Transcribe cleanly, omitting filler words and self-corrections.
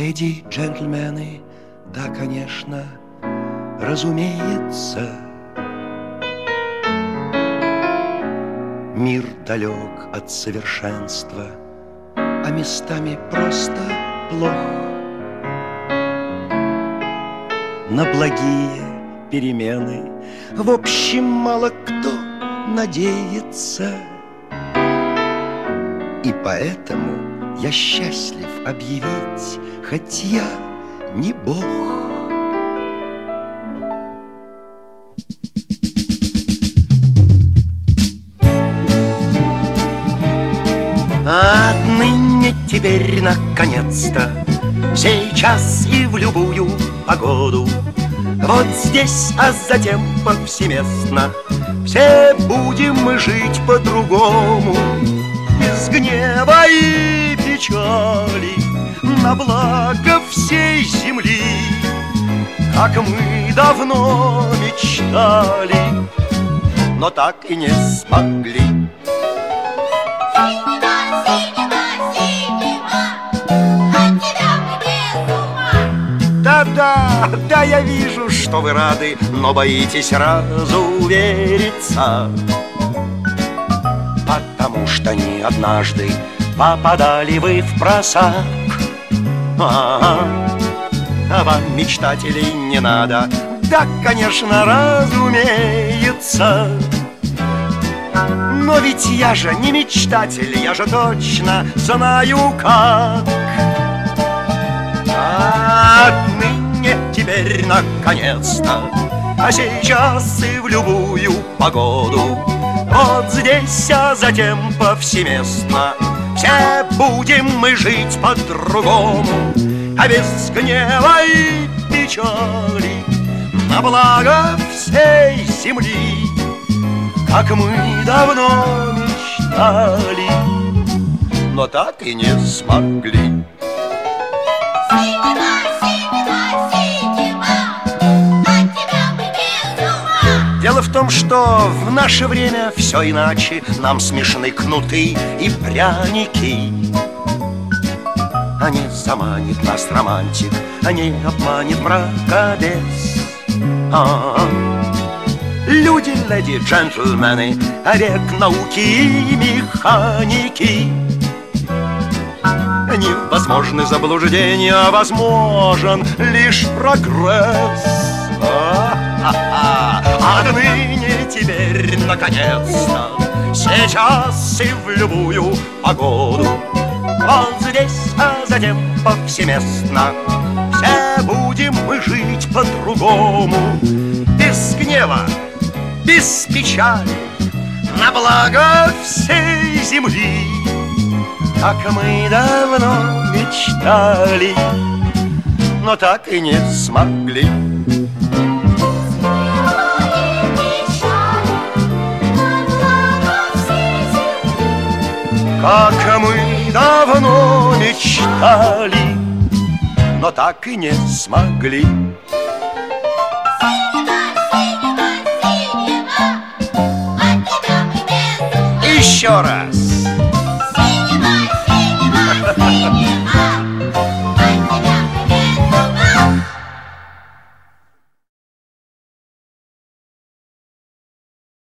Леди, джентльмены, да, конечно, разумеется, мир далек от совершенства, а местами просто плох. На благие перемены в общем мало кто надеется. И поэтому я счастлив объявить, хоть я не Бог. Отныне теперь наконец-то, сейчас и в любую погоду, вот здесь, а затем повсеместно, все будем мы жить по-другому, без гнева и печали, на благо всей земли, как мы давно мечтали, но так и не смогли. Да, я вижу, что вы рады, но боитесь сразу увериться, потому что не однажды попадали вы в просак. А вам, мечтателей, не надо, да, конечно, разумеется. Но ведь я же не мечтатель, я же точно знаю как. Отныне теперь наконец-то, а сейчас и в любую погоду, вот здесь, а затем повсеместно, все будем мы жить по-другому, а без гнева и печали, на благо всей земли, как мы давно мечтали, но так и не смогли. Дело в том, что в наше время все иначе. Нам смешны кнуты и пряники. А не заманит нас романтик, а не обманет мракобес. Люди, леди, джентльмены, а век науки и механики. Невозможны заблуждения, а возможен лишь прогресс. Отныне теперь наконец-то, сейчас и в любую погоду, вот здесь, а затем повсеместно, все будем мы жить по-другому, без гнева, без печали, на благо всей земли, как мы давно мечтали, но так и не смогли. Как мы давно мечтали, но так и не смогли. Еще раз.